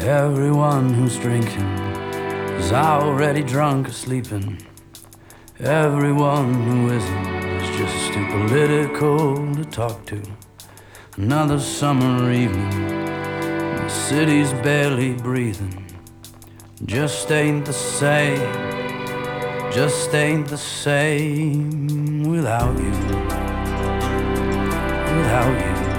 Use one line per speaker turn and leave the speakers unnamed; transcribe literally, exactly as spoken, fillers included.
Everyone who's drinking is already drunk or sleeping. Everyone who isn't is just too political to talk to. Another summer evening, the city's barely breathing. Just ain't the same, just ain't the same without you, without you.